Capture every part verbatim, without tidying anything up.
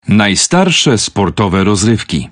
Najstarsze sportowe rozrywki.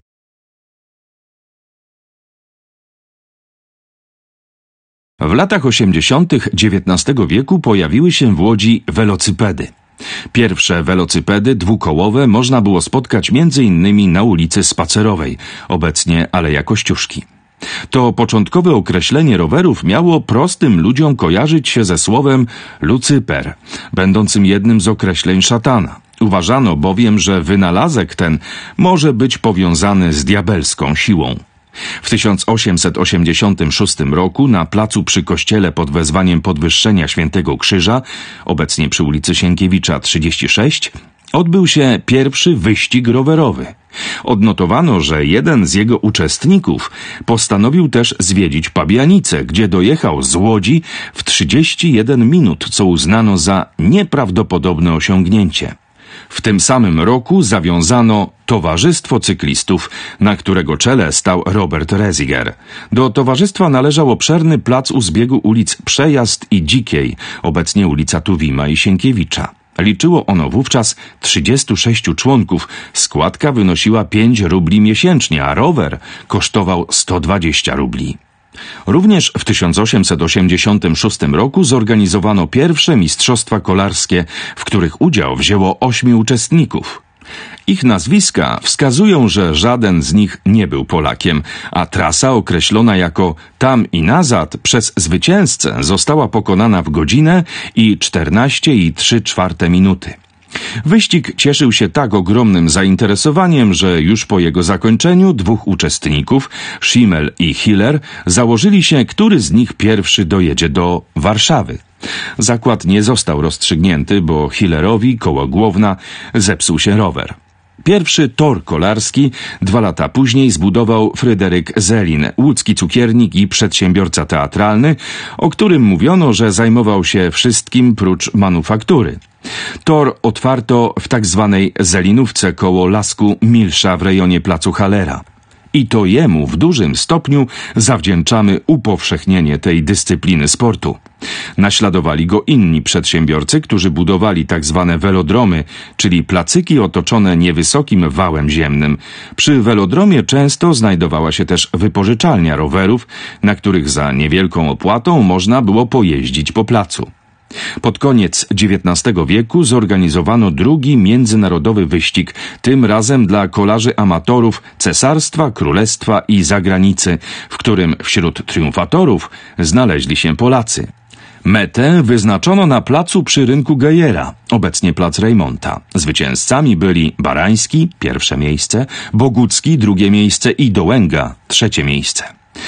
W latach osiemdziesiątych dziewiętnastego wieku pojawiły się w Łodzi welocypedy. Pierwsze welocypedy dwukołowe można było spotkać między innymi na ulicy Spacerowej, obecnie Aleja Kościuszki. To początkowe określenie rowerów miało prostym ludziom kojarzyć się ze słowem lucyper, będącym jednym z określeń szatana. Uważano bowiem, że wynalazek ten może być powiązany z diabelską siłą. W tysiąc osiemset osiemdziesiątym szóstym roku na placu przy kościele pod wezwaniem Podwyższenia Świętego Krzyża, obecnie przy ulicy Sienkiewicza trzydzieści sześć, odbył się pierwszy wyścig rowerowy. Odnotowano, że jeden z jego uczestników postanowił też zwiedzić Pabianice, gdzie dojechał z Łodzi w trzydzieści jeden minut, co uznano za nieprawdopodobne osiągnięcie. W tym samym roku zawiązano Towarzystwo Cyklistów, na którego czele stał Robert Reziger. Do towarzystwa należał obszerny plac u zbiegu ulic Przejazd i Dzikiej, obecnie ulica Tuwima i Sienkiewicza. Liczyło ono wówczas trzydziestu sześciu członków, składka wynosiła pięć rubli miesięcznie, a rower kosztował sto dwadzieścia rubli. Również w tysiąc osiemset osiemdziesiątym szóstym roku zorganizowano pierwsze mistrzostwa kolarskie, w których udział wzięło ośmiu uczestników. Ich nazwiska wskazują, że żaden z nich nie był Polakiem, a trasa określona jako tam i nazad przez zwycięzcę została pokonana w godzinę i czternaście i trzy czwarte minuty. Wyścig cieszył się tak ogromnym zainteresowaniem, że już po jego zakończeniu dwóch uczestników, Schimmel i Hiller, założyli się, który z nich pierwszy dojedzie do Warszawy. Zakład nie został rozstrzygnięty, bo Hillerowi koło Głowna zepsuł się rower. Pierwszy tor kolarski dwa lata później zbudował Fryderyk Zelin, łódzki cukiernik i przedsiębiorca teatralny, o którym mówiono, że zajmował się wszystkim prócz manufaktury. Tor otwarto w tak zwanej Zelinówce koło Lasku Milsza w rejonie placu Hallera. I to jemu w dużym stopniu zawdzięczamy upowszechnienie tej dyscypliny sportu. Naśladowali go inni przedsiębiorcy, którzy budowali tak zwane welodromy, czyli placyki otoczone niewysokim wałem ziemnym. Przy welodromie często znajdowała się też wypożyczalnia rowerów, na których za niewielką opłatą można było pojeździć po placu. Pod koniec dziewiętnastego wieku zorganizowano drugi międzynarodowy wyścig, tym razem dla kolarzy amatorów cesarstwa, królestwa i zagranicy, w którym wśród triumfatorów znaleźli się Polacy. Metę wyznaczono na placu przy rynku Gejera, obecnie plac Rejmonta. Zwycięzcami byli Barański, pierwsze miejsce, Bogucki, drugie miejsce i Dołęga, trzecie miejsce.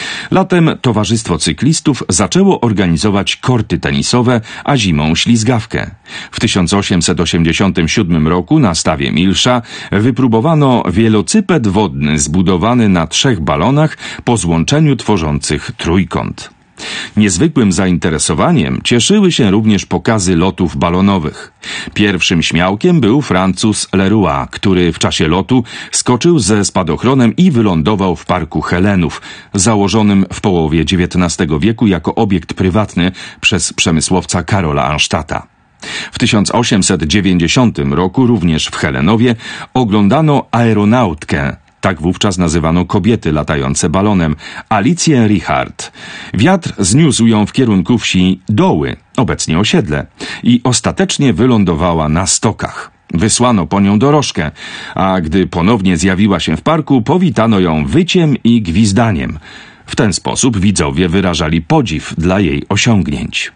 Latem Towarzystwo Cyklistów zaczęło organizować korty tenisowe, a zimą ślizgawkę. W tysiąc osiemset osiemdziesiątym siódmym roku na stawie Milsza wypróbowano wielocyped wodny zbudowany na trzech balonach po złączeniu tworzących trójkąt. Niezwykłym zainteresowaniem cieszyły się również pokazy lotów balonowych. Pierwszym śmiałkiem był Francuz Leroy, który w czasie lotu skoczył ze spadochronem i wylądował w parku Helenów, założonym w połowie dziewiętnastego wieku jako obiekt prywatny przez przemysłowca Karola Anstadta. W tysiąc osiemset dziewięćdziesiątym roku również w Helenowie oglądano aeronautkę. Tak wówczas nazywano kobiety latające balonem, Alicję Richard. Wiatr zniósł ją w kierunku wsi Doły, obecnie osiedle, i ostatecznie wylądowała na stokach. Wysłano po nią dorożkę, a gdy ponownie zjawiła się w parku, powitano ją wyciem i gwizdaniem. W ten sposób widzowie wyrażali podziw dla jej osiągnięć.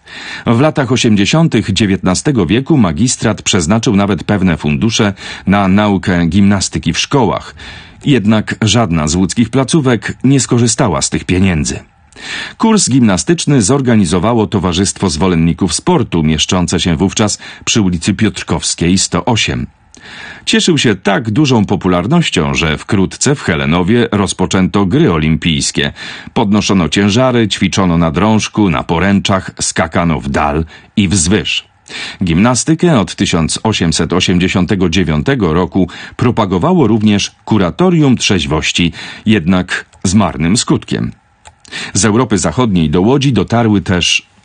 W latach osiemdziesiątych dziewiętnastego wieku magistrat przeznaczył nawet pewne fundusze na naukę gimnastyki w szkołach. Jednak żadna z łódzkich placówek nie skorzystała z tych pieniędzy. Kurs gimnastyczny zorganizowało Towarzystwo Zwolenników Sportu, mieszczące się wówczas przy ulicy Piotrkowskiej sto osiem. Cieszył się tak dużą popularnością, że wkrótce w Helenowie rozpoczęto gry olimpijskie. Podnoszono ciężary, ćwiczono na drążku, na poręczach, skakano w dal i wzwyż. Gimnastykę od tysiąc osiemset osiemdziesiątego dziewiątego roku propagowało również Kuratorium Trzeźwości, jednak z marnym skutkiem. Z Europy Zachodniej do Łodzi dotarły też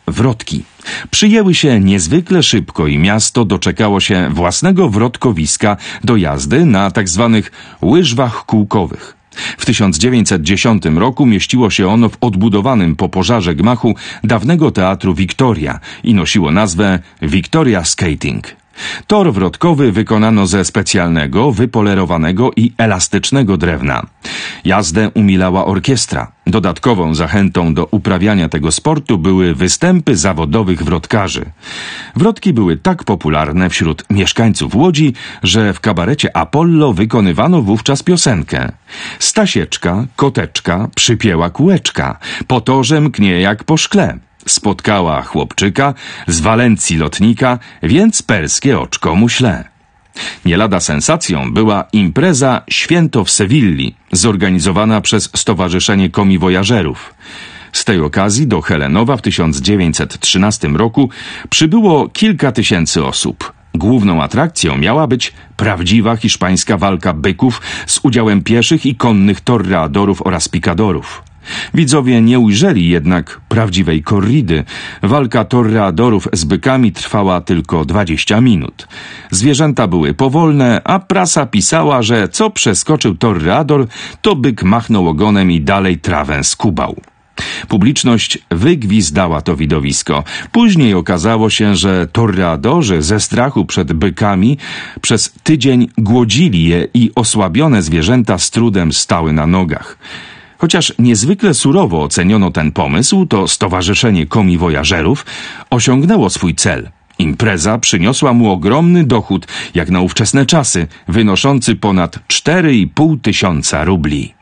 wrotki. Przyjęły się niezwykle szybko i miasto doczekało się własnego wrotkowiska do jazdy na tak zwanych łyżwach kółkowych. W tysiąc dziewięćset dziesiątym roku mieściło się ono w odbudowanym po pożarze gmachu dawnego teatru Victoria i nosiło nazwę Victoria Skating. Tor wrotkowy wykonano ze specjalnego, wypolerowanego i elastycznego drewna. Jazdę umilała orkiestra. Dodatkową zachętą do uprawiania tego sportu były występy zawodowych wrotkarzy. Wrotki były tak popularne wśród mieszkańców Łodzi, że w kabarecie Apollo wykonywano wówczas piosenkę. Stasieczka, koteczka, przypięła kółeczka, po torze mknie jak po szkle. Spotkała chłopczyka z Walencji lotnika, więc perskie oczko mu śle. Nie lada sensacją była impreza Święto w Sewilli, zorganizowana przez Stowarzyszenie Komiwojażerów. Z tej okazji do Helenowa w tysiąc dziewięćset trzynastym roku przybyło kilka tysięcy osób. Główną atrakcją miała być prawdziwa hiszpańska walka byków z udziałem pieszych i konnych torreadorów oraz pikadorów. Widzowie nie ujrzeli jednak prawdziwej korridy. Walka torreadorów z bykami trwała tylko dwadzieścia minut. Zwierzęta były powolne, a prasa pisała, że co przeskoczył torreador, to byk machnął ogonem i dalej trawę skubał. Publiczność wygwizdała to widowisko. Później okazało się, że torreadorzy ze strachu przed bykami przez tydzień głodzili je i osłabione zwierzęta z trudem stały na nogach. Chociaż niezwykle surowo oceniono ten pomysł, to Stowarzyszenie Komiwojażerów osiągnęło swój cel. Impreza przyniosła mu ogromny dochód, jak na ówczesne czasy, wynoszący ponad cztery i pół tysiąca rubli.